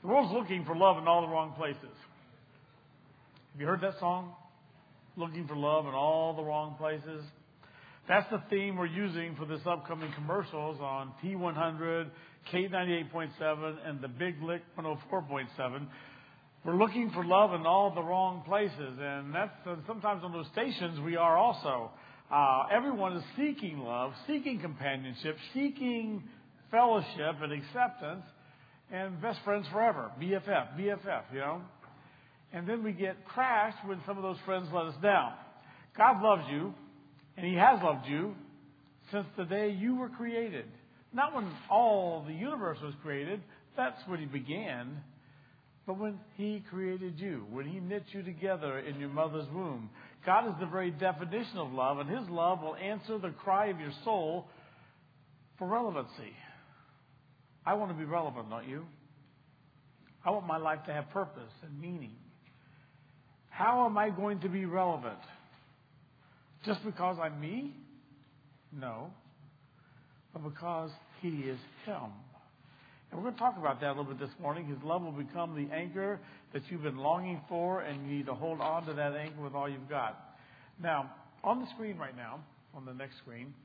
The world's looking for love in all the wrong places. Have you heard that song? Looking for love in all the wrong places. That's the theme we're using for this upcoming commercials on T100, K98.7, and the Big Lick 104.7. We're looking for love in all the wrong places, and that's sometimes on those stations we are also. Everyone is seeking love, seeking companionship, seeking fellowship and acceptance, and best friends forever, BFF, you know. And then we get crashed when some of those friends let us down. God loves you, and He has loved you since the day you were created. Not when all the universe was created, that's when He began, but when He created you, when He knit you together in your mother's womb. God is the very definition of love, and His love will answer the cry of your soul for relevancy. I want to be relevant, don't you? I want my life to have purpose and meaning. How am I going to be relevant? Just because I'm me? No. But because He is Him. And we're going to talk about that a little bit this morning. His love will become the anchor that you've been longing for, and you need to hold on to that anchor with all you've got. Now, on the screen right now, on the next screen,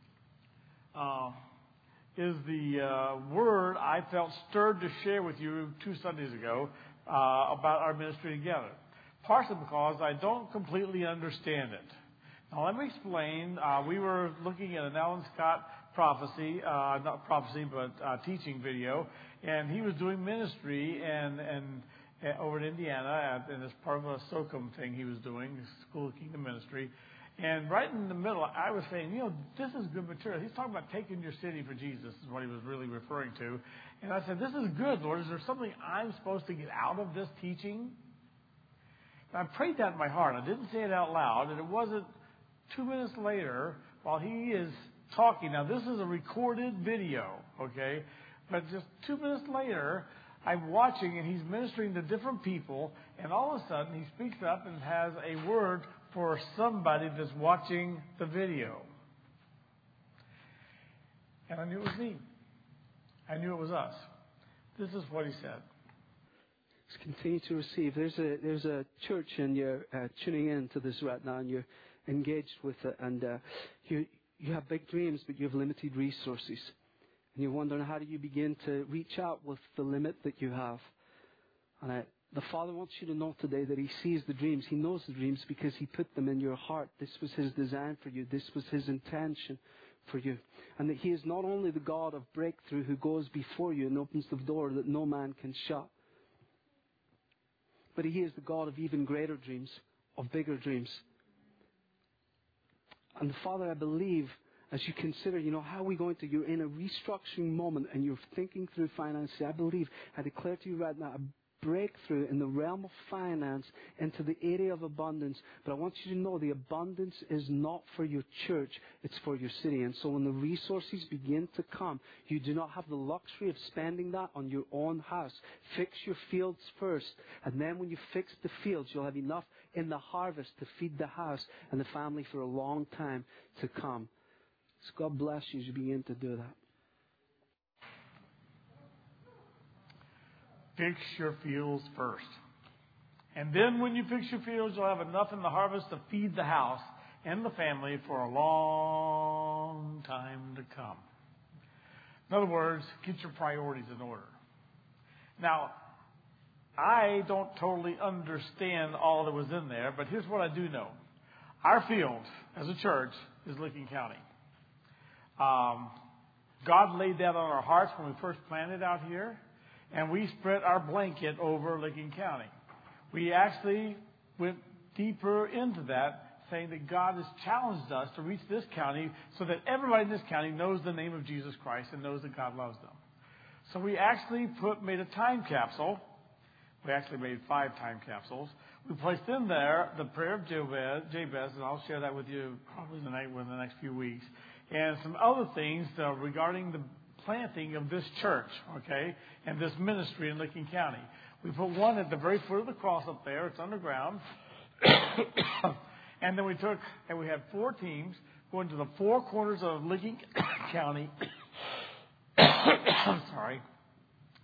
is the word I felt stirred to share with you 2 Sundays ago about our ministry together. Partially because I don't completely understand it. Now, let me explain. We were looking at an Alan Scott prophecy, not prophecy, but teaching video, and he was doing ministry and over in Indiana, and as part of a SOCOM thing he was doing, School of Kingdom Ministry. And right in the middle, I was saying, you know, this is good material. He's talking about taking your city for Jesus is what he was really referring to. And I said, this is good, Lord. Is there something I'm supposed to get out of this teaching? And I prayed that in my heart. I didn't say it out loud. And it wasn't 2 minutes later while he is talking. Now, this is a recorded video, okay? But just 2 minutes later, I'm watching and he's ministering to different people. And all of a sudden, he speaks up and has a word for somebody that's watching the video. And I knew it was me. I knew it was us. This is what he said. Just continue to receive. There's a church and you're tuning in to this right now and you're engaged with it. And you have big dreams, but you have limited resources. And you're wondering, how do you begin to reach out with the limit that you have? And the Father wants you to know today that He sees the dreams. He knows the dreams because He put them in your heart. This was His design for you. This was His intention for you. And that He is not only the God of breakthrough who goes before you and opens the door that no man can shut, but He is the God of even greater dreams, of bigger dreams. And Father, I believe, as you consider, how are we going to, you're in a restructuring moment and you're thinking through finances. I believe, I declare to you right now, a breakthrough in the realm of finance into the area of abundance. But I want you to know the abundance is not for your church, it's for your city. And so when the resources begin to come, you do not have the luxury of spending that on your own house. Fix your fields first. And then when you fix the fields, you'll have enough in the harvest to feed the house and the family for a long time to come. So God bless you as you begin to do that. Fix your fields first. And then when you fix your fields, you'll have enough in the harvest to feed the house and the family for a long time to come. In other words, get your priorities in order. Now, I don't totally understand all that was in there, but here's what I do know. Our field as a church is Licking County. God laid that on our hearts when we first planted out here. And we spread our blanket over Licking County. We actually went deeper into that, saying that God has challenged us to reach this county so that everybody in this county knows the name of Jesus Christ and knows that God loves them. So we actually made a time capsule. We actually made 5 time capsules. We placed in there the prayer of Jabez, and I'll share that with you probably within the next few weeks, and some other things regarding the planting of this church, okay, and this ministry in Licking County. We put one at the very foot of the cross up there. It's underground. And then we had 4 teams going to the 4 corners of Licking County. Sorry.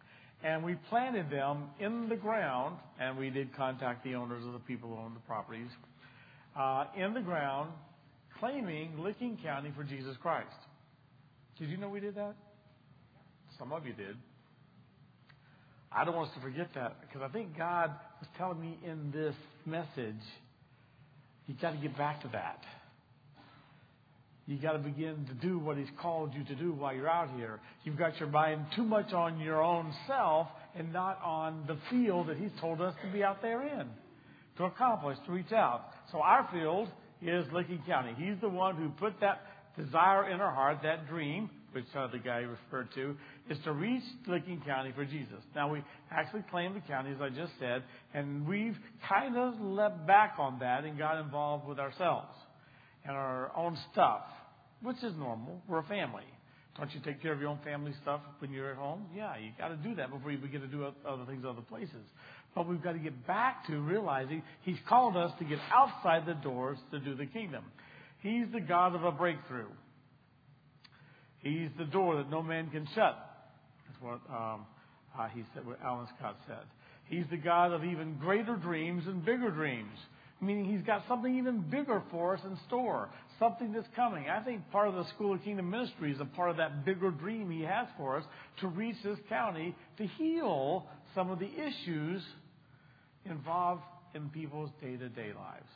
And we planted them in the ground, and we did contact the owners of the people who own the properties, in the ground, claiming Licking County for Jesus Christ. Did you know we did that? Some of you did. I don't want us to forget that, because I think God was telling me in this message, you've got to get back to that. You've got to begin to do what He's called you to do while you're out here. You've got your mind too much on your own self and not on the field that He's told us to be out there in, to accomplish, to reach out. So our field is Licking County. He's the one who put that desire in our heart, that dream, which the guy referred to, is to reach Licking County for Jesus. Now, we actually claim the county, as I just said, and we've kind of leapt back on that and got involved with ourselves and our own stuff, which is normal. We're a family. Don't you take care of your own family stuff when you're at home? Yeah, you got to do that before you begin to do other things other places. But we've got to get back to realizing He's called us to get outside the doors to do the kingdom. He's the God of a breakthrough. He's the door that no man can shut. That's what he said, what Alan Scott said. He's the God of even greater dreams and bigger dreams. Meaning He's got something even bigger for us in store. Something that's coming. I think part of the School of Kingdom Ministry is a part of that bigger dream He has for us to reach this county to heal some of the issues involved in people's day-to-day lives.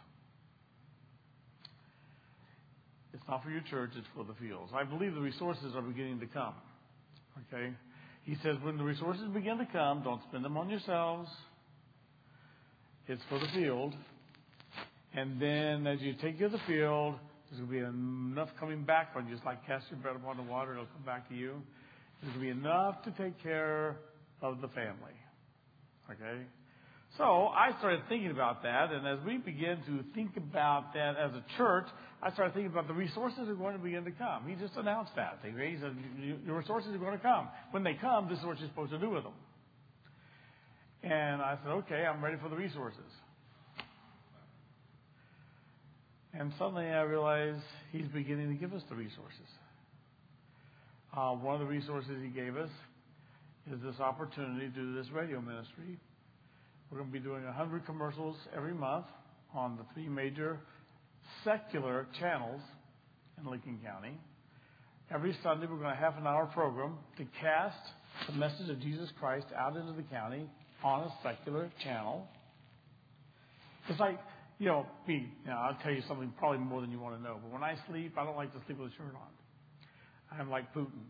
It's not for your church, it's for the fields. I believe the resources are beginning to come. Okay? He says when the resources begin to come, don't spend them on yourselves. It's for the field. And then as you take care of the field, there's going to be enough coming back on you. Just like cast your bread upon the water, it'll come back to you. There's going to be enough to take care of the family. Okay? So I started thinking about that, and as we begin to think about that as a church, I started thinking about the resources that are going to begin to come. He just announced that. He said, your resources are going to come. When they come, this is what you're supposed to do with them. And I said, okay, I'm ready for the resources. And suddenly I realized He's beginning to give us the resources. One of the resources He gave us is this opportunity to do this radio ministry. We're going to be doing 100 commercials every month on the 3 major secular channels in Licking County. Every Sunday we're going to have an hour program to cast the message of Jesus Christ out into the county on a secular channel. It's like, me. Now, I'll tell you something probably more than you want to know. But when I sleep, I don't like to sleep with a shirt on. I'm like Putin.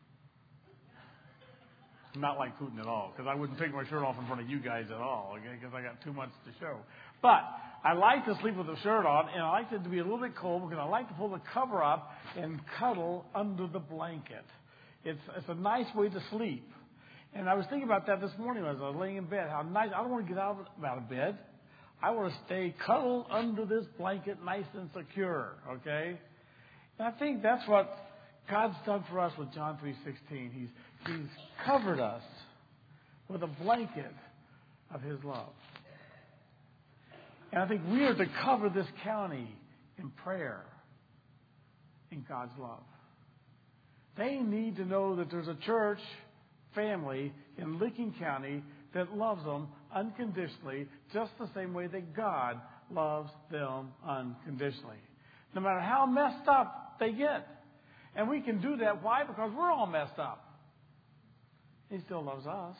Not like Putin at all, because I wouldn't take my shirt off in front of you guys at all, okay, because I got too much to show. But I like to sleep with a shirt on, and I like it to be a little bit cold because I like to pull the cover up and cuddle under the blanket. It's a nice way to sleep. And I was thinking about that this morning as I was laying in bed, how nice. I don't want to get out of bed. I want to stay cuddled under this blanket nice and secure, okay? And I think that's what God's done for us with John 3:16. He's covered us with a blanket of His love. And I think we are to cover this county in prayer, in God's love. They need to know that there's a church family in Licking County that loves them unconditionally, just the same way that God loves them unconditionally. No matter how messed up they get. And we can do that. Why? Because we're all messed up. He still loves us.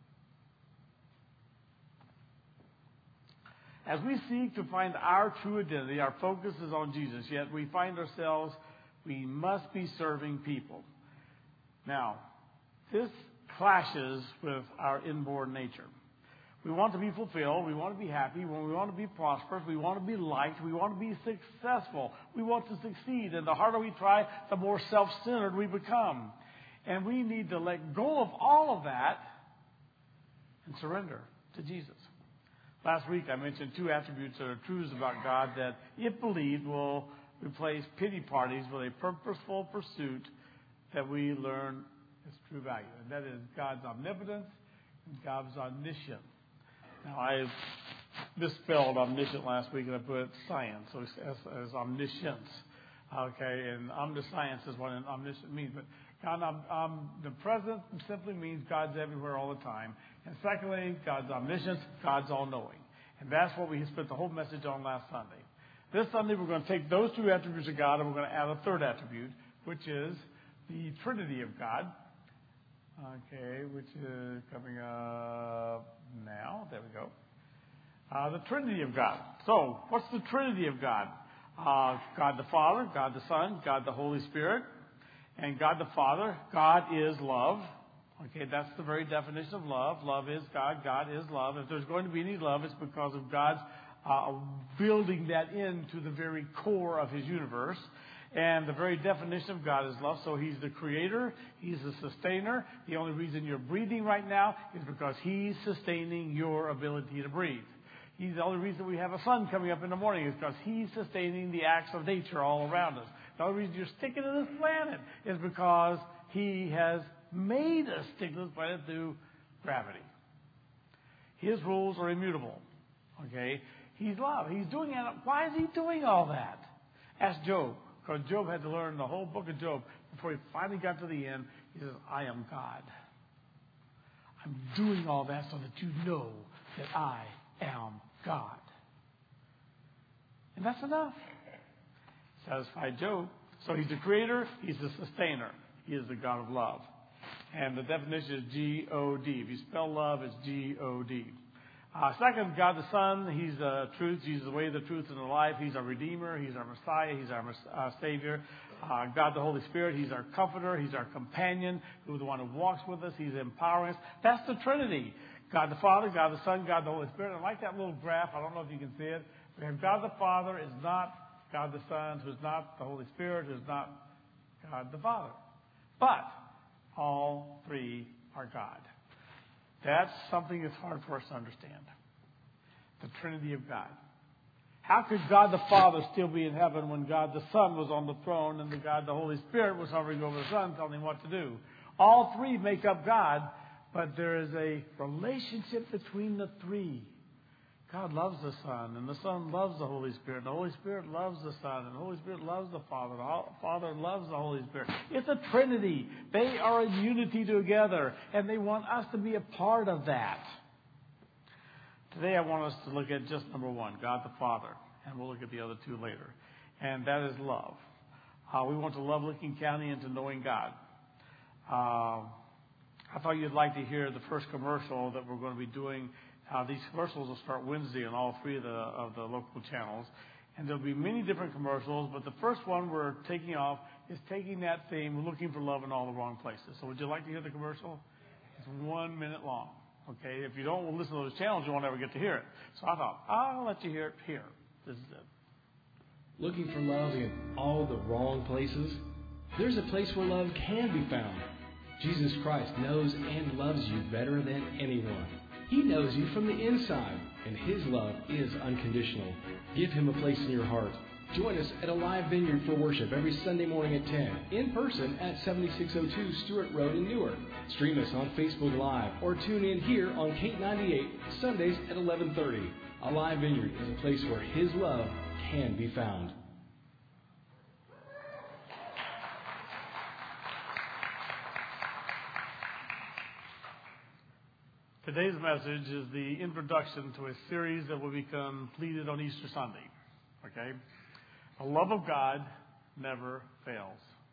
As we seek to find our true identity, our focus is on Jesus, yet we find ourselves, we must be serving people. Now, this clashes with our inborn nature. We want to be fulfilled. We want to be happy. We want to be prosperous. We want to be liked. We want to be successful. We want to succeed. And the harder we try, the more self-centered we become. And we need to let go of all of that and surrender to Jesus. Last week I mentioned 2 attributes that are truths about God that, if believed, will replace pity parties with a purposeful pursuit that we learn its true value. And that is God's omnipotence and God's omniscience. Now, I misspelled omniscient last week and I put science, so it's as omniscience. Okay, and omniscience is what an omniscient means. But God, the present simply means God's everywhere all the time. And secondly, God's omniscience, God's all-knowing. And that's what we spent the whole message on last Sunday. This Sunday, we're going to take those two attributes of God and we're going to add a third attribute, which is the Trinity of God. Okay, which is coming up now. There we go. The Trinity of God. So, what's the Trinity of God? God the Father, God the Son, God the Holy Spirit. And God the Father, God is love. Okay, that's the very definition of love. Love is God. God is love. If there's going to be any love, it's because of God's building that into the very core of His universe. And the very definition of God is love. So He's the creator. He's the sustainer. The only reason you're breathing right now is because He's sustaining your ability to breathe. He's the only reason we have a sun coming up in the morning is because He's sustaining the acts of nature all around us. The only reason you're sticking to this planet is because He has made us stick to this planet through gravity. His rules are immutable. Okay? He's love. He's doing it. Why is He doing all that? Ask Job. Because Job had to learn the whole book of Job before he finally got to the end. He says, I am God. I'm doing all that so that you know that I am God. And that's enough. Satisfied Job. So He's the creator. He's the sustainer. He is the God of love. And the definition is G-O-D. If you spell love, it's G-O-D. Second, God the Son. He's the truth. He's the way, the truth, and the life. He's our Redeemer. He's our Messiah. He's our Savior. God the Holy Spirit. He's our Comforter. He's our companion, who's the one who walks with us. He's empowering us. That's the Trinity. God the Father, God the Son, God the Holy Spirit. I like that little graph. I don't know if you can see it. We have God the Father is not God the Son, who's not the Holy Spirit, who's not God the Father. But all three are God. That's something that's hard for us to understand. The Trinity of God. How could God the Father still be in heaven when God the Son was on the throne and God the Holy Spirit was hovering over the Son telling Him what to do? All three make up God, but there is a relationship between the three. God loves the Son, and the Son loves the Holy Spirit. The Holy Spirit loves the Son, and the Holy Spirit loves the Father. The Father loves the Holy Spirit. It's a Trinity. They are in unity together, and they want us to be a part of that. Today I want us to look at just number one, God the Father, and we'll look at the other two later. And that is love. We want to love Licking County into knowing God. I thought you'd like to hear the first commercial that we're going to be doing. These commercials will start Wednesday on all three of the local channels. And there'll be many different commercials, but the first one we're taking off is taking that theme, looking for love in all the wrong places. So would you like to hear the commercial? It's 1 minute long. Okay, if you don't listen to those channels, you won't ever get to hear it. So I thought, I'll let you hear it here. This is it. Looking for love in all the wrong places? There's a place where love can be found. Jesus Christ knows and loves you better than anyone. He knows you from the inside, and His love is unconditional. Give Him a place in your heart. Join us at Alive Vineyard for worship every Sunday morning at 10, in person at 7602 Stewart Road in Newark. Stream us on Facebook Live or tune in here on K98 Sundays at 11:30. Alive Vineyard is a place where His love can be found. Today's message is the introduction to a series that will be completed on Easter Sunday. Okay? The love of God never fails.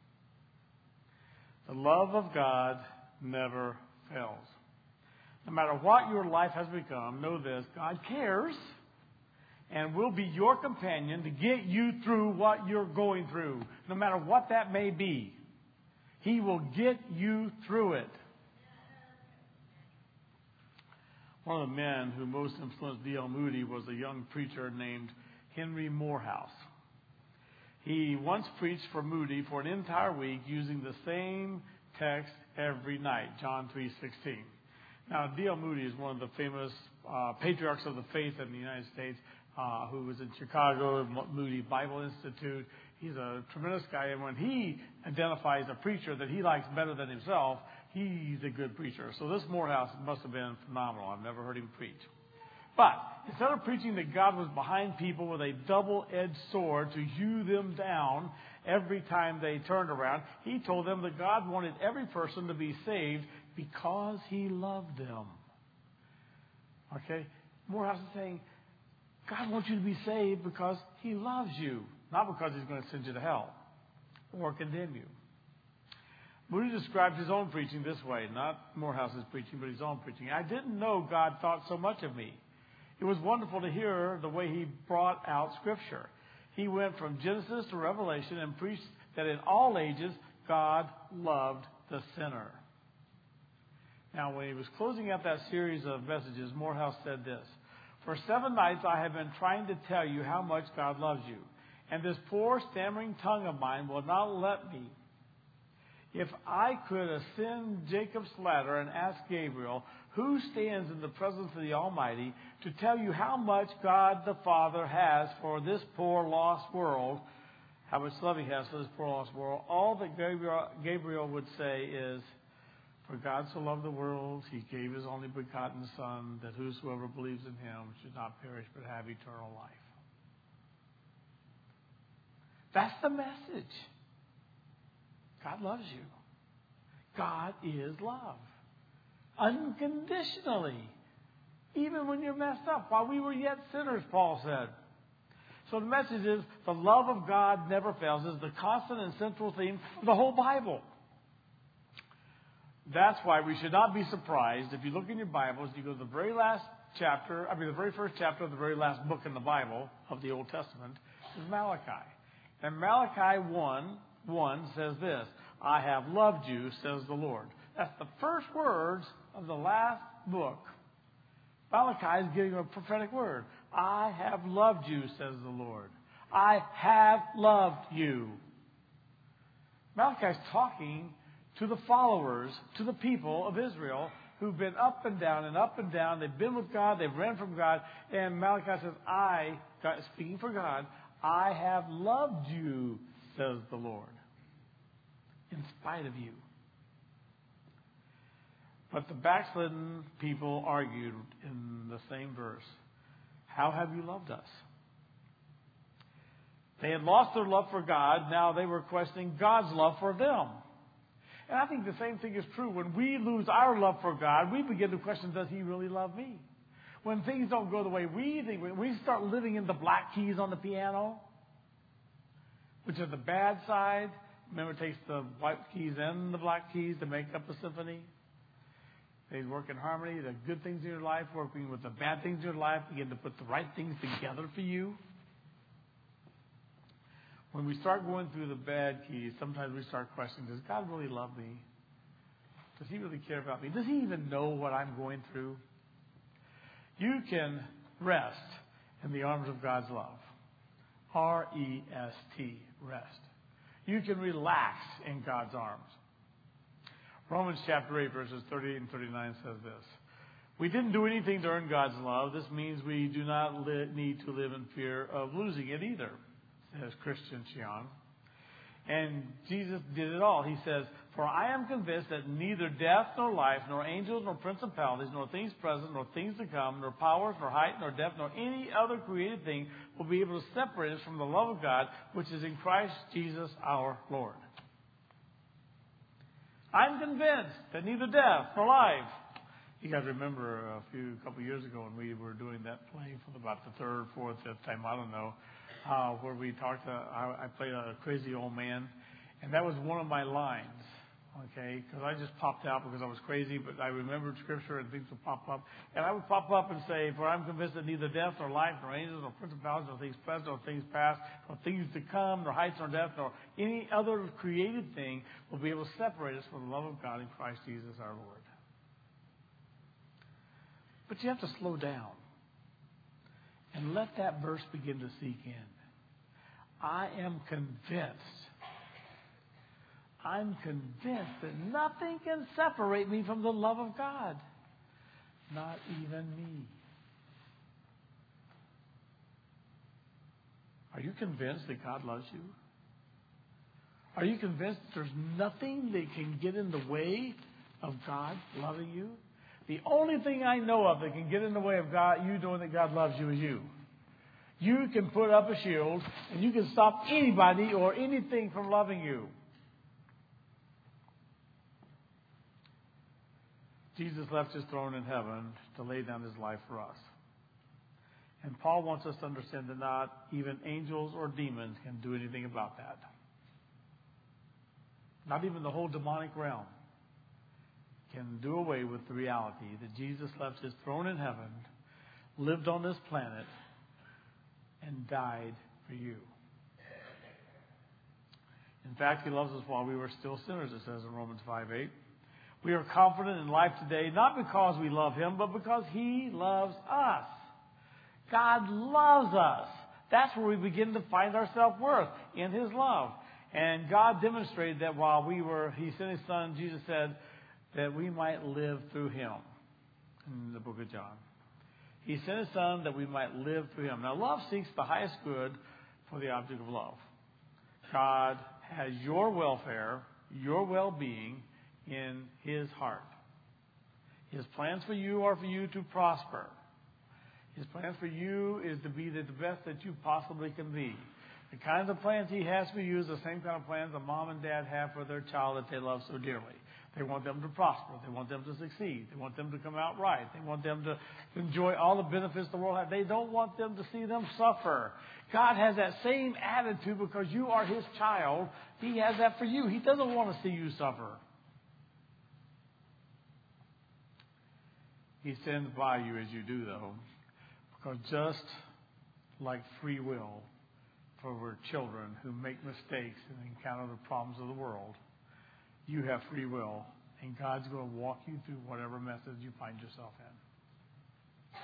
The love of God never fails. No matter what your life has become, know this, God cares and will be your companion to get you through what you're going through, no matter what that may be. He will get you through it. One of the men who most influenced D.L. Moody was a young preacher named Henry Morehouse. He once preached for Moody for an entire week using the same text every night, John 3:16. Now, D.L. Moody is one of the famous patriarchs of the faith in the United States who was in Chicago, Moody Bible Institute. He's a tremendous guy, and when he identifies a preacher that he likes better than himself, he's a good preacher. So this Morehouse must have been phenomenal. I've never heard him preach. But instead of preaching that God was behind people with a double-edged sword to hew them down every time they turned around. He told them that God wanted every person to be saved because He loved them. Okay? Morehouse is saying, God wants you to be saved because He loves you, not because He's going to send you to hell or condemn you. Moody described his own preaching this way, not Morehouse's preaching, but his own preaching. I didn't know God thought so much of me. It was wonderful to hear the way he brought out Scripture. He went from Genesis to Revelation and preached that in all ages, God loved the sinner. Now, when he was closing out that series of messages, Morehouse said this: "For 7 nights I have been trying to tell you how much God loves you, and this poor stammering tongue of mine will not let me. If I could ascend Jacob's ladder and ask Gabriel, who stands in the presence of the Almighty, to tell you how much God the Father has for this poor lost world, how much love He has for this poor lost world, all that Gabriel would say is, for God so loved the world, He gave His only begotten Son, that whosoever believes in Him should not perish but have eternal life." That's the message. God loves you. God is love. Unconditionally. Even when you're messed up. While we were yet sinners, Paul said. So the message is, the love of God never fails. It's the constant and central theme of the whole Bible. That's why we should not be surprised if you look in your Bibles, you go to the very first chapter of the very last book in the Bible of the Old Testament is Malachi. And Malachi 1 says this: "I have loved you, says the Lord." That's the first words of the last book. Malachi is giving a prophetic word. I have loved you, says the Lord. I have loved you. Malachi is talking to the followers, to the people of Israel who've been up and down and up and down. They've been with God, they've ran from God. And Malachi says, God, speaking for God, I have loved you, says the Lord, in spite of you. But the backslidden people argued in the same verse, how have you loved us? They had lost their love for God. Now they were questioning God's love for them. And I think the same thing is true. When we lose our love for God, we begin to question, does He really love me? When things don't go the way we think, when we start living in the black keys on the piano, which are the bad side. Remember, it takes the white keys and the black keys to make up a symphony. They work in harmony. The good things in your life working with the bad things in your life begin to put the right things together for you. When we start going through the bad keys, sometimes we start questioning, does God really love me? Does He really care about me? Does He even know what I'm going through? You can rest in the arms of God's love. R-E-S-T, rest. You can relax in God's arms. Romans chapter 8, verses 38 and 39 says this: "We didn't do anything to earn God's love. This means we do not need to live in fear of losing it either," says Christian Chiang. And Jesus did it all. He says, "For I am convinced that neither death nor life, nor angels, nor principalities, nor things present, nor things to come, nor powers, nor height, nor depth, nor any other created thing will be able to separate us from the love of God, which is in Christ Jesus our Lord." I'm convinced that neither death nor life. You guys remember a couple years ago when we were doing that play for about the third, fourth, fifth time, I don't know, where we talked. I played a crazy old man, and that was one of my lines. Okay, because I just popped out because I was crazy, but I remembered Scripture and things would pop up. And I would pop up and say, "For I'm convinced that neither death nor life, nor angels, nor principalities, nor things present, nor things past, nor things to come, nor heights nor depth, nor any other created thing will be able to separate us from the love of God in Christ Jesus our Lord." But you have to slow down and let that verse begin to sink in. I am convinced. I'm convinced that nothing can separate me from the love of God. Not even me. Are you convinced that God loves you? Are you convinced that there's nothing that can get in the way of God loving you? The only thing I know of that can get in the way of God, you knowing that God loves you, is you. You can put up a shield and you can stop anybody or anything from loving you. Jesus left his throne in heaven to lay down his life for us. And Paul wants us to understand that not even angels or demons can do anything about that. Not even the whole demonic realm can do away with the reality that Jesus left his throne in heaven, lived on this planet, and died for you. In fact, he loves us while we were still sinners, it says in Romans 5:8. We are confident in life today, not because we love him, but because he loves us. God loves us. That's where we begin to find our self-worth, in his love. And God demonstrated that while he sent his son, Jesus said, that we might live through him. In the book of John. He sent his son that we might live through him. Now, love seeks the highest good for the object of love. God has your welfare, your well-being, in his heart. His plans for you are for you to prosper. His plans for you is to be the best that you possibly can be. The kinds of plans he has for you is the same kind of plans a mom and dad have for their child that they love so dearly. They want them to prosper. They want them to succeed. They want them to come out right. They want them to enjoy all the benefits the world has. They don't want them to see them suffer. God has that same attitude because you are his child. He has that for you. He doesn't want to see you suffer. He stands by you as you do, though, because just like free will for children who make mistakes and encounter the problems of the world, you have free will, and God's going to walk you through whatever method you find yourself in.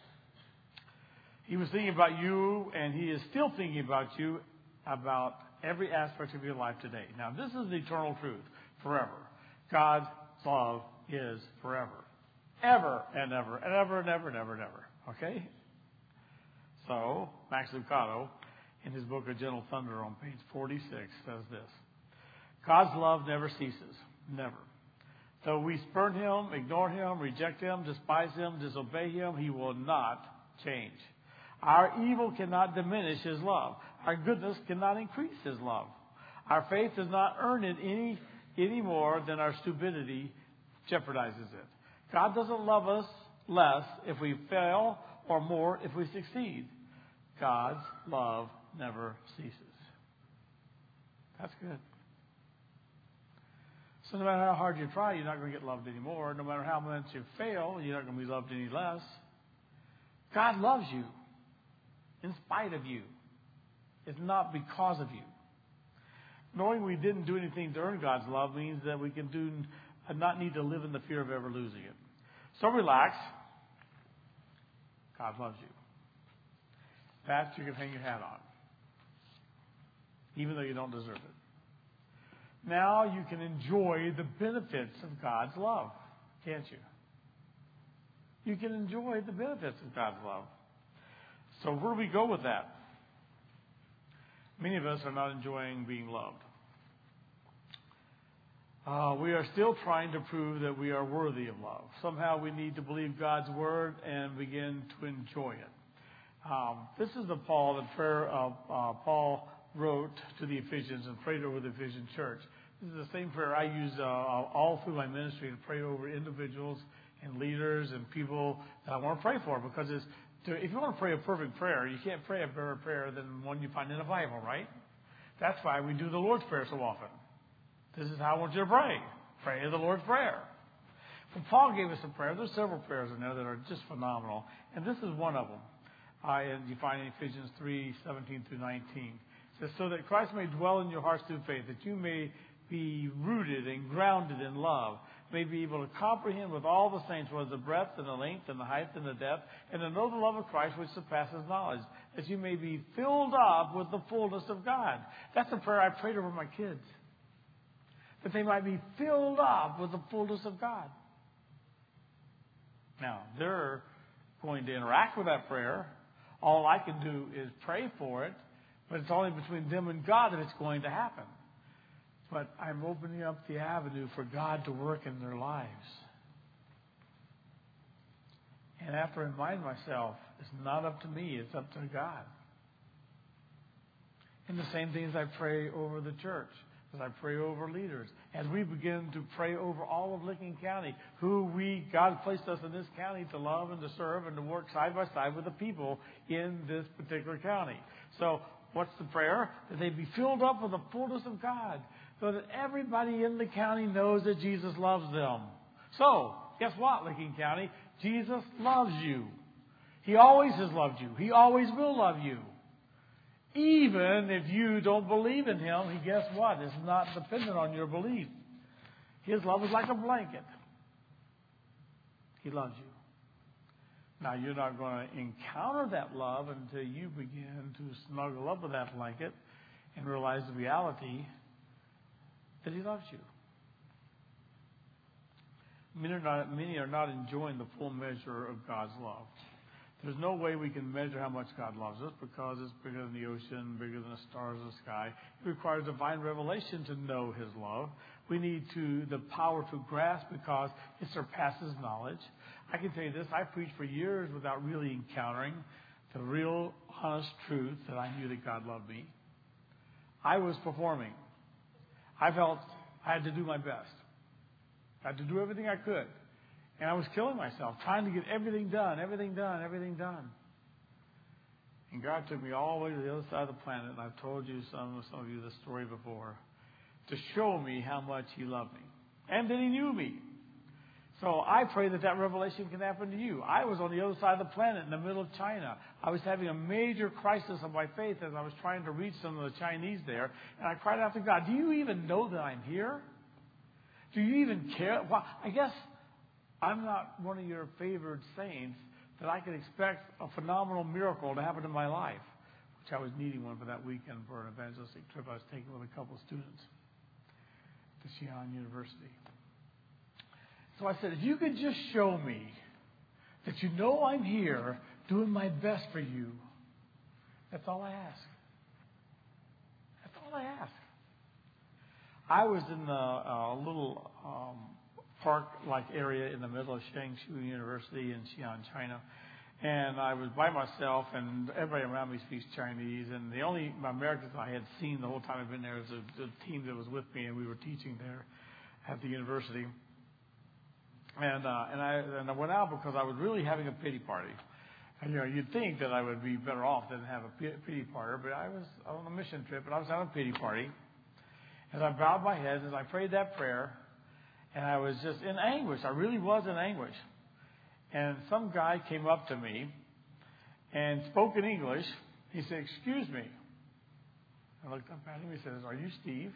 He was thinking about you, and he is still thinking about you, about every aspect of your life today. Now, this is the eternal truth, forever. God's love is forever. Ever and ever and ever and ever and ever and ever. Okay? So, Max Lucado, in his book, A Gentle Thunder, on page 46, says this. God's love never ceases. Never. Though we spurn him, ignore him, reject him, despise him, disobey him, he will not change. Our evil cannot diminish his love. Our goodness cannot increase his love. Our faith does not earn it any more than our stupidity jeopardizes it. God doesn't love us less if we fail or more if we succeed. God's love never ceases. That's good. So no matter how hard you try, you're not going to get loved anymore. No matter how much you fail, you're not going to be loved any less. God loves you in spite of you. It's not because of you. Knowing we didn't do anything to earn God's love means that we can not need to live in the fear of ever losing it. So relax. God loves you. That you can hang your hat on, even though you don't deserve it. Now you can enjoy the benefits of God's love, can't you? You can enjoy the benefits of God's love. So where do we go with that? Many of us are not enjoying being loved. We are still trying to prove that we are worthy of love. Somehow we need to believe God's word and begin to enjoy it. This is the prayer Paul wrote to the Ephesians and prayed over the Ephesian church. This is the same prayer I use all through my ministry to pray over individuals and leaders and people that I want to pray for. Because if you want to pray a perfect prayer, you can't pray a better prayer than one you find in the Bible, right? That's why we do the Lord's Prayer so often. This is how I want you to pray. Pray the Lord's Prayer. Well, Paul gave us a prayer. There's several prayers in there that are just phenomenal. And this is one of them. And you find in Ephesians 3:17 through 19. It says, so that Christ may dwell in your hearts through faith, that you may be rooted and grounded in love, may be able to comprehend with all the saints what is the breadth and the length and the height and the depth, and to know the love of Christ which surpasses knowledge, that you may be filled up with the fullness of God. That's the prayer I prayed over my kids. That they might be filled up with the fullness of God. Now, they're going to interact with that prayer. All I can do is pray for it, but it's only between them and God that it's going to happen. But I'm opening up the avenue for God to work in their lives. And I have to remind myself, it's not up to me, it's up to God. And the same thing as I pray over the church, as I pray over leaders, as we begin to pray over all of Licking County, God placed us in this county to love and to serve and to work side by side with the people in this particular county. So what's the prayer? That they be filled up with the fullness of God, so that everybody in the county knows that Jesus loves them. So, guess what, Licking County? Jesus loves you. He always has loved you. He always will love you. Even if you don't believe in Him, guess what? It's not dependent on your belief. His love is like a blanket. He loves you. Now, you're not going to encounter that love until you begin to snuggle up with that blanket and realize the reality that He loves you. Many are not enjoying the full measure of God's love. There's no way we can measure how much God loves us because it's bigger than the ocean, bigger than the stars of the sky. It requires divine revelation to know His love. We need the power to grasp because it surpasses knowledge. I can tell you this, I preached for years without really encountering the real, honest truth that I knew that God loved me. I was performing. I felt I had to do my best. I had to do everything I could. And I was killing myself, trying to get everything done. And God took me all the way to the other side of the planet, and I've told you some of you this story before, to show me how much He loved me. And that He knew me. So I pray that revelation can happen to you. I was on the other side of the planet in the middle of China. I was having a major crisis of my faith as I was trying to reach some of the Chinese there. And I cried out to God, do you even know that I'm here? Do you even care? Well, I guess I'm not one of your favored saints that I could expect a phenomenal miracle to happen in my life, which I was needing one for that weekend for an evangelistic trip I was taking with a couple of students to Xi'an University. So I said, if you could just show me that you know I'm here doing my best for you, that's all I ask. That's all I ask. I was in a little park-like area in the middle of Changshu University in Xi'an, China. And I was by myself, and everybody around me speaks Chinese. And the only Americans I had seen the whole time I've been there was a team that was with me, and we were teaching there at the university. And I went out because I was really having a pity party. And, you'd think that I would be better off than have a pity party, but I was on a mission trip, and I was having a pity party. As I bowed my head, as I prayed that prayer, and I was just in anguish. I really was in anguish. And some guy came up to me and spoke in English. He said, "Excuse me." I looked up at him. He says, "Are you Steve?"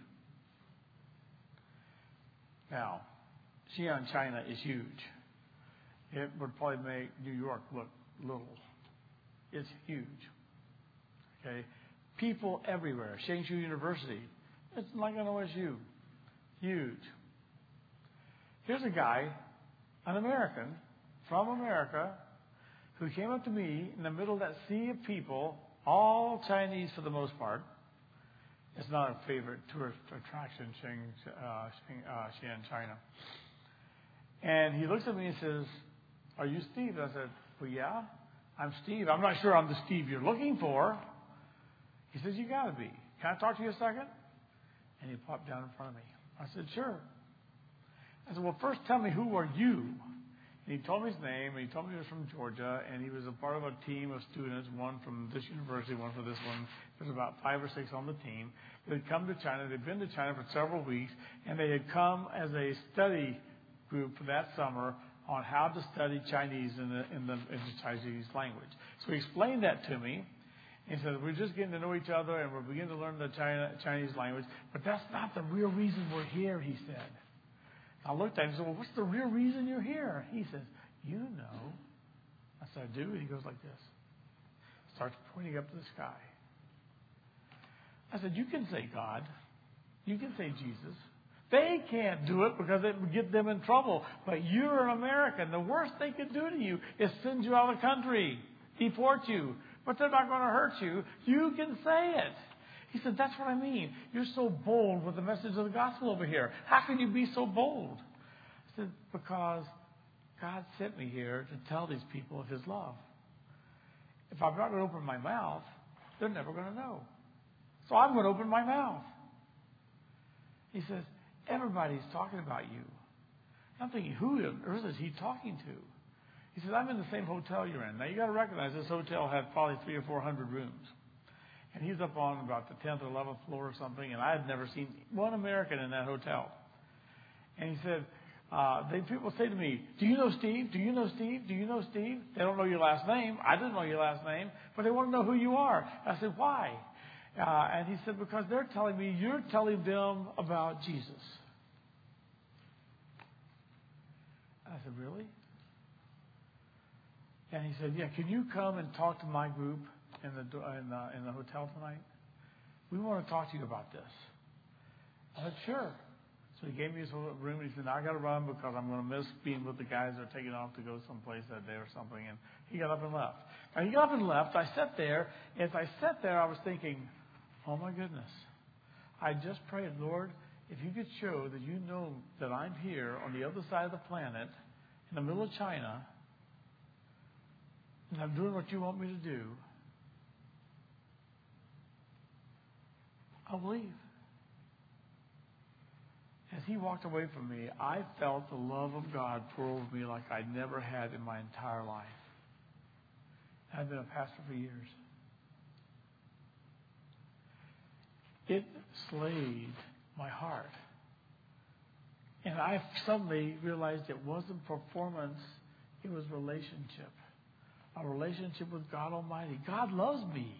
Now, Xi'an, China is huge. It would probably make New York look little. It's huge. Okay? People everywhere. Changshu University. It's like an OSU. Huge. Here's a guy, an American, from America, who came up to me in the middle of that sea of people, all Chinese for the most part. It's not a favorite tourist attraction, Xi'an, China. And he looks at me and says, "Are you Steve?" I said, "Well, yeah, I'm Steve. I'm not sure I'm the Steve you're looking for." He says, "You got to be. Can I talk to you a second?" And he popped down in front of me. I said, "Sure." I said, "Well, first tell me, who are you?" And he told me his name, and he told me he was from Georgia, and he was a part of a team of students, one from this university, one from this one. There's about 5 or 6 on the team. They'd come to China. They'd been to China for several weeks, and they had come as a study group for that summer on how to study Chinese in the Chinese language. So he explained that to me. He said, "We're just getting to know each other, and we're beginning to learn the Chinese language, but that's not the real reason we're here," he said. I looked at him and said, "Well, what's the real reason you're here?" He says, "You know." I said, "I do." And he goes like this. Starts pointing up to the sky. I said, "You can say God. You can say Jesus. They can't do it because it would get them in trouble. But you're an American. The worst they could do to you is send you out of the country, deport you. But they're not going to hurt you. You can say it." He said, "That's what I mean. You're so bold with the message of the gospel over here. How can you be so bold?" I said, "Because God sent me here to tell these people of His love. If I'm not going to open my mouth, they're never going to know." So I'm going to open my mouth. He says, everybody's talking about you. I'm thinking, who on earth is he talking to? He says, I'm in the same hotel you're in. Now, you got to recognize this hotel had probably 300 or 400 rooms. And he's up on about the 10th or 11th floor or something, and I had never seen one American in that hotel. And he said, people say to me, do you know Steve? Do you know Steve? Do you know Steve? They don't know your last name. I didn't know your last name, but they want to know who you are. I said, why? And he said, because they're telling me you're telling them about Jesus. I said, really? And he said, yeah, can you come and talk to my group in the hotel tonight? We want to talk to you about this. I said, sure. So he gave me his room, and he said, I got to run because I'm going to miss being with the guys that are taking off to go someplace that day or something. And he got up and left. Now, he got up and left. I sat there. As I sat there, I was thinking, oh, my goodness. I just prayed, Lord, if you could show that you know that I'm here on the other side of the planet in the middle of China and I'm doing what you want me to do, I'll believe. As he walked away from me, I felt the love of God pour over me like I never had in my entire life. I've been a pastor for years. It slayed my heart. And I suddenly realized it wasn't performance, it was relationship. A relationship with God Almighty. God loves me.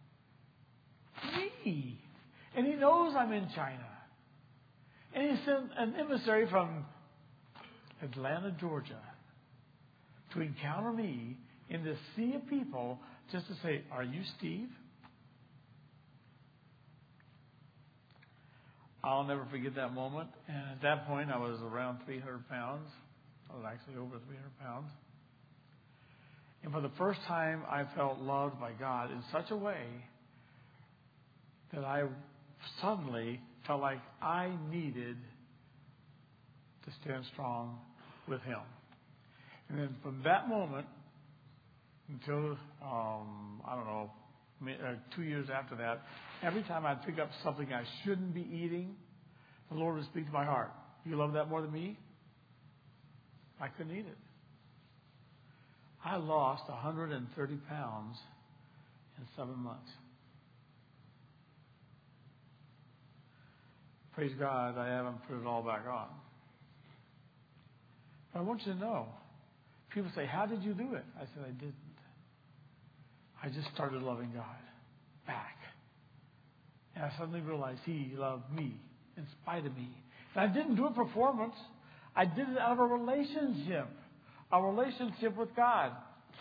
Me. And He knows I'm in China. And He sent an emissary from Atlanta, Georgia, to encounter me in this sea of people just to say, are you Steve? I'll never forget that moment. And at that point, I was around 300 pounds. I was actually over 300 pounds. And for the first time, I felt loved by God in such a way that I suddenly felt like I needed to stand strong with Him. And then from that moment until, 2 years after that, every time I'd pick up something I shouldn't be eating, the Lord would speak to my heart. You love that more than me? I couldn't eat it. I lost 130 pounds in 7 months. Praise God, I haven't put it all back on. But I want you to know, people say, how did you do it? I said, I didn't. I just started loving God back. And I suddenly realized He loved me in spite of me. And I didn't do it for performance. I did it out of a relationship with God.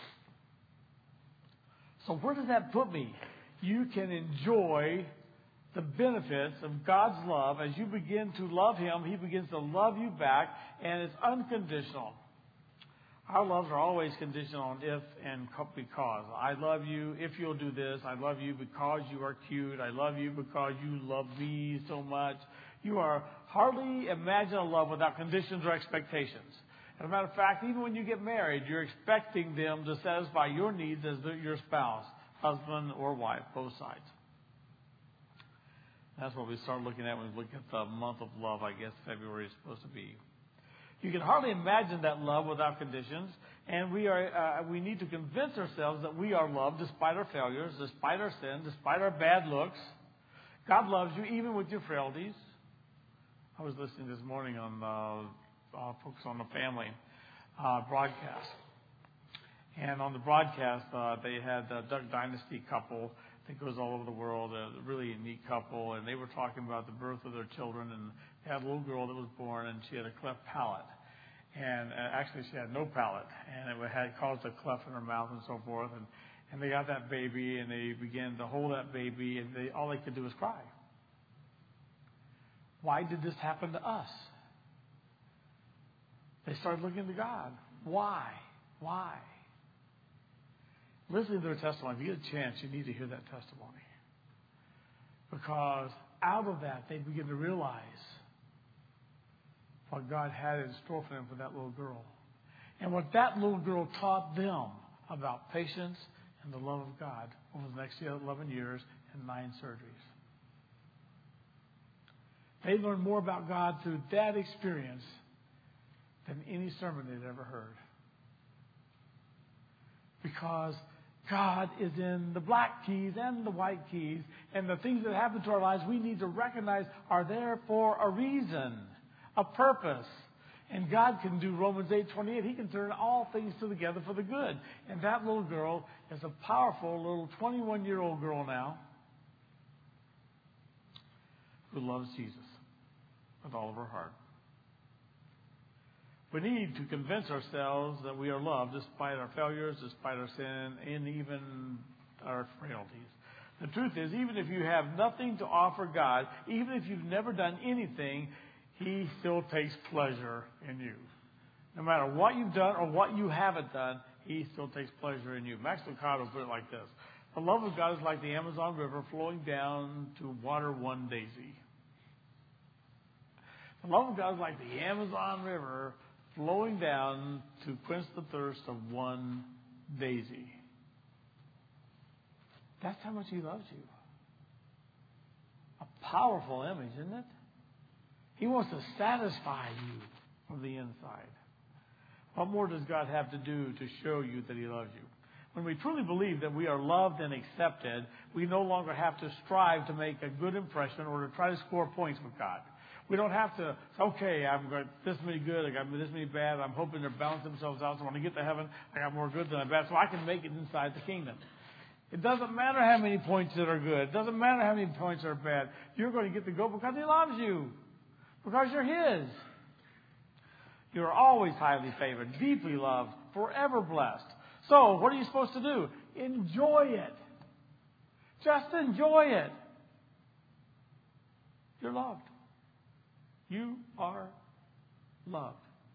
So where does that put me? You can enjoy the benefits of God's love. As you begin to love Him, He begins to love you back, and it's unconditional. Our loves are always conditional on if and because. I love you if you'll do this. I love you because you are cute. I love you because you love me so much. You are hardly imagine a love without conditions or expectations. As a matter of fact, even when you get married, you're expecting them to satisfy your needs as your spouse, husband or wife, both sides. That's what we start looking at when we look at the month of love, I guess February is supposed to be. You can hardly imagine that love without conditions, and we need to convince ourselves that we are loved despite our failures, despite our sin, despite our bad looks. God loves you even with your frailties. I was listening this morning on Focus on the Family broadcast, and on the broadcast they had the Duck Dynasty couple that goes all over the world, a really neat couple, and they were talking about the birth of their children, and they had a little girl that was born, and she had a cleft palate. And actually, she had no palate, and it had caused a cleft in her mouth and so forth. And they got that baby, and they began to hold that baby, and all they could do was cry. Why did this happen to us? They started looking to God. Why? Why? Listen to their testimony. If you get a chance, you need to hear that testimony. Because out of that, they begin to realize what God had in store for them for that little girl. And what that little girl taught them about patience and the love of God over the next 11 years and 9 surgeries. They learned more about God through that experience than any sermon they'd ever heard. Because God is in the black keys and the white keys, and the things that happen to our lives we need to recognize are there for a reason, a purpose. And God can do Romans 8:28. He can turn all things together for the good. And that little girl is a powerful little 21-year-old girl now who loves Jesus with all of her heart. We need to convince ourselves that we are loved despite our failures, despite our sin, and even our frailties. The truth is, even if you have nothing to offer God, even if you've never done anything, He still takes pleasure in you. No matter what you've done or what you haven't done, He still takes pleasure in you. Max Lucado put it like this: the love of God is like the Amazon River flowing down to water one daisy. The love of God is like the Amazon River flowing down to quench the thirst of one daisy. That's how much He loves you. A powerful image, isn't it? He wants to satisfy you from the inside. What more does God have to do to show you that He loves you? When we truly believe that we are loved and accepted, we no longer have to strive to make a good impression or to try to score points with God. We don't have to say, okay, I've got this many good, I got this many bad, I'm hoping they'll balance themselves out, so when I get to heaven, I got more good than bad, so I can make it inside the kingdom. It doesn't matter how many points that are good. It doesn't matter how many points are bad. You're going to get to go because He loves you. Because you're His. You're always highly favored, deeply loved, forever blessed. So, what are you supposed to do? Enjoy it. Just enjoy it. You're loved. You are loved.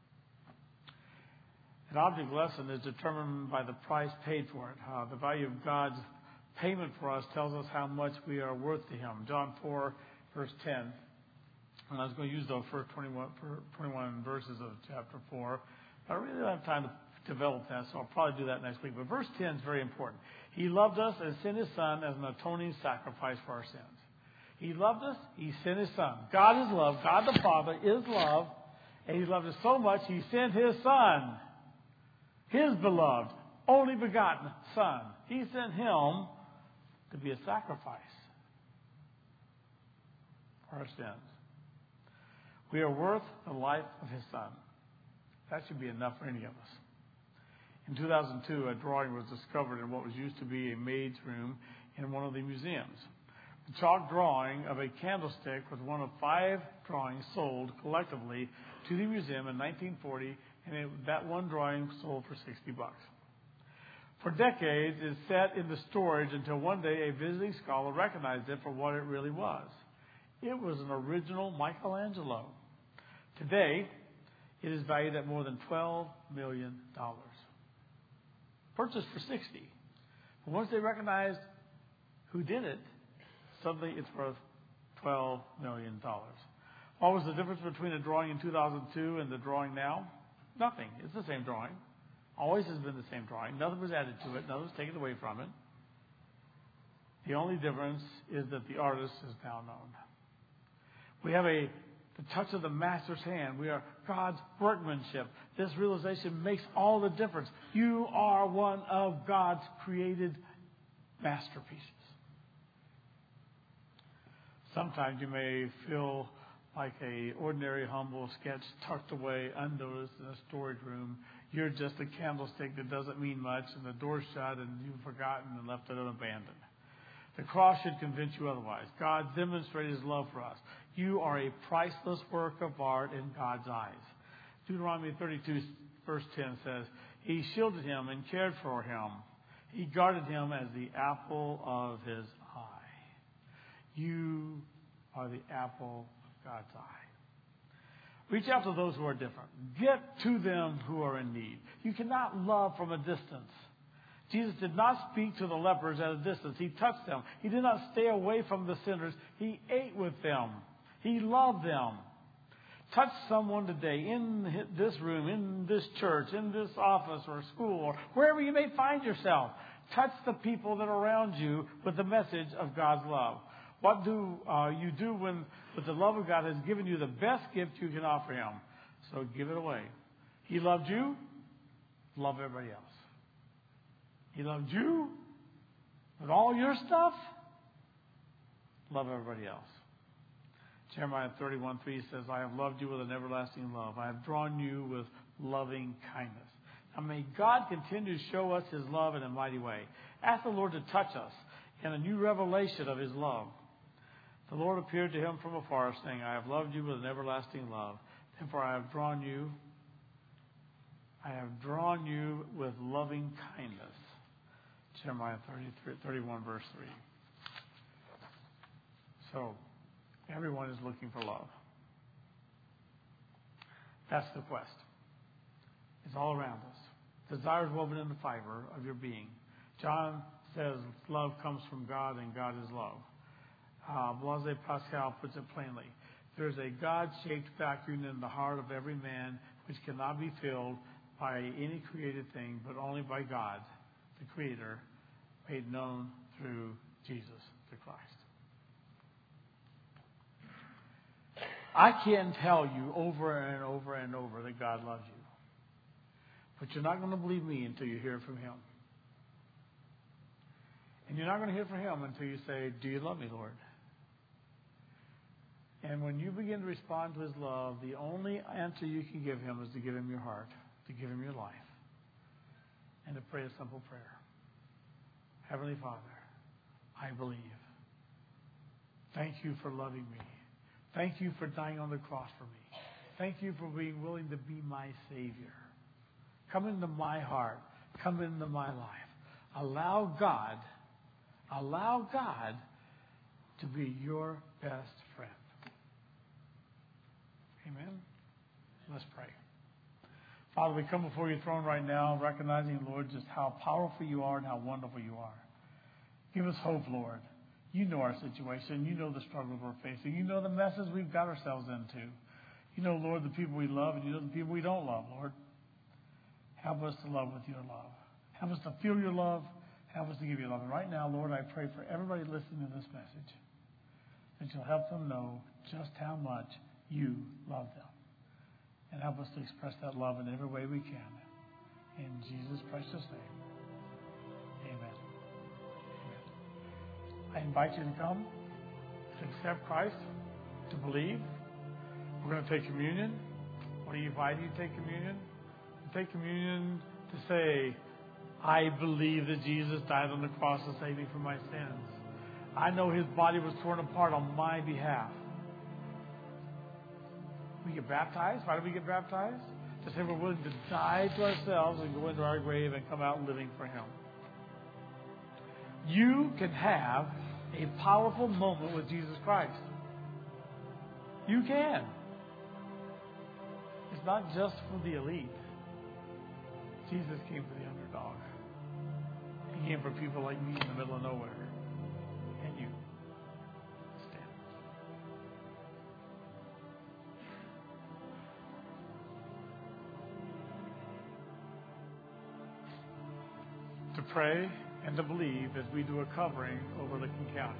An object lesson is determined by the price paid for it. The value of God's payment for us tells us how much we are worth to Him. John 4, verse 10. And I was going to use those first 21 verses of chapter 4. I really don't have time to develop that, so I'll probably do that next week. But verse 10 is very important. He loved us and sent His Son as an atoning sacrifice for our sins. He loved us. He sent His Son. God is love. God the Father is love. And He loved us so much, He sent His Son, His beloved, only begotten Son. He sent Him to be a sacrifice for our sins. We are worth the life of His Son. That should be enough for any of us. In 2002, a drawing was discovered in what was used to be a maid's room in one of the museums. The chalk drawing of a candlestick was one of 5 drawings sold collectively to the museum in 1940, and that one drawing sold for $60. For decades, it sat in the storage until one day a visiting scholar recognized it for what it really was. It was an original Michelangelo. Today, it is valued at more than $12 million. Purchased for $60. But once they recognized who did it, suddenly it's worth $12 million. What was the difference between a drawing in 2002 and the drawing now? Nothing. It's the same drawing. Always has been the same drawing. Nothing was added to it. Nothing was taken away from it. The only difference is that the artist is now known. We have the touch of the Master's hand. We are God's workmanship. This realization makes all the difference. You are one of God's created masterpieces. Sometimes you may feel like an ordinary, humble sketch tucked away, unnoticed in a storage room. You're just a candlestick that doesn't mean much, and the door's shut, and you've forgotten and left it unabandoned. The cross should convince you otherwise. God demonstrated His love for us. You are a priceless work of art in God's eyes. Deuteronomy 32, verse 10 says, He shielded him and cared for him. He guarded him as the apple of His eye. You are the apple of God's eye. Reach out to those who are different. Get to them who are in need. You cannot love from a distance. Jesus did not speak to the lepers at a distance. He touched them. He did not stay away from the sinners. He ate with them. He loved them. Touch someone today in this room, in this church, in this office or school, or wherever you may find yourself. Touch the people that are around you with the message of God's love. What do you do when with the love of God has given you the best gift you can offer Him? So give it away. He loved you. Love everybody else. He loved you with all your stuff. Love everybody else. Jeremiah 31:3 says, I have loved you with an everlasting love. I have drawn you with loving kindness. Now may God continue to show us His love in a mighty way. Ask the Lord to touch us in a new revelation of His love. The Lord appeared to him from afar, saying, I have loved you with an everlasting love. Therefore I have drawn you with loving kindness. Jeremiah 31, verse 3. So, everyone is looking for love. That's the quest. It's all around us. Desire is woven in the fiber of your being. John says love comes from God and God is love. Blaise Pascal puts it plainly. There's a God-shaped vacuum in the heart of every man which cannot be filled by any created thing, but only by God, the Creator, made known through Jesus the Christ. I can tell you over and over and over that God loves you. But you're not going to believe me until you hear from Him. And you're not going to hear from Him until you say, do you love me, Lord? And when you begin to respond to His love, the only answer you can give Him is to give Him your heart, to give Him your life, and to pray a simple prayer. Heavenly Father, I believe. Thank you for loving me. Thank you for dying on the cross for me. Thank you for being willing to be my Savior. Come into my heart. Come into my life. Allow God to be your best friend. Amen. Let's pray. Father, we come before your throne right now, recognizing, Lord, just how powerful you are and how wonderful you are. Give us hope, Lord. You know our situation. You know the struggles we're facing. You know the messes we've got ourselves into. You know, Lord, the people we love, and you know the people we don't love, Lord. Help us to love with your love. Help us to feel your love. Help us to give you love. And right now, Lord, I pray for everybody listening to this message that you'll help them know just how much you love them. And help us to express that love in every way we can. In Jesus' precious name, amen. I invite you to come, to accept Christ, to believe. We're going to take communion. What do you invite you to take communion? To take communion to say, I believe that Jesus died on the cross to save me from my sins. I know His body was torn apart on my behalf. We get baptized. Why do we get baptized? To say we're willing to die to ourselves and go into our grave and come out living for Him. You can have a powerful moment with Jesus Christ. You can. It's not just for the elite. Jesus came for the underdog. He came for people like me in the middle of nowhere. And you. Stand. To pray and to believe as we do a covering over Licking County.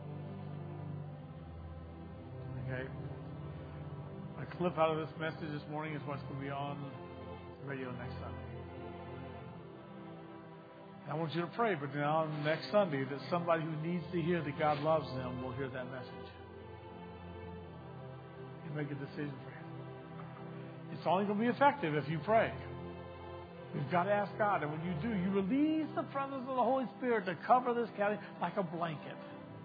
Okay? A clip out of this message this morning is what's going to be on the radio next Sunday. And I want you to pray, but now next Sunday that somebody who needs to hear that God loves them will hear that message. And make a decision for Him. It's only going to be effective if you pray. We've got to ask God, and when you do, you release the presence of the Holy Spirit to cover this county like a blanket.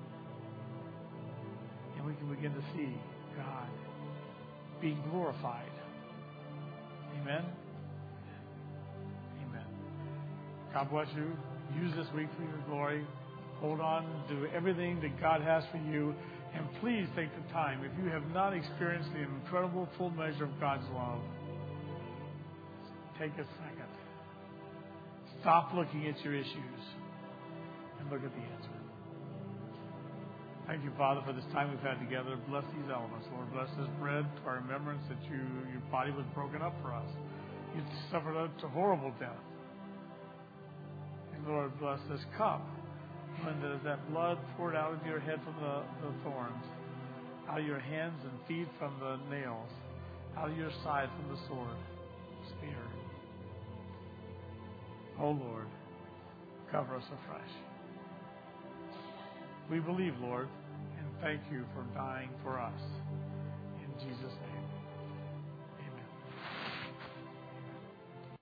And we can begin to see God being glorified. Amen? Amen. God bless you. Use this week for your glory. Hold on to everything that God has for you. And please take the time. If you have not experienced the incredible full measure of God's love, take a second. Stop looking at your issues and look at the answer. Thank you, Father, for this time we've had together. Bless these elements, Lord. Bless this bread to our remembrance that your body was broken up for us. You suffered a horrible death. And Lord, bless this cup when there's that blood poured out of your head from the thorns, out of your hands and feet from the nails, out of your side from the sword, spear. Oh Lord, cover us afresh. We believe, Lord, and thank you for dying for us. In Jesus' name.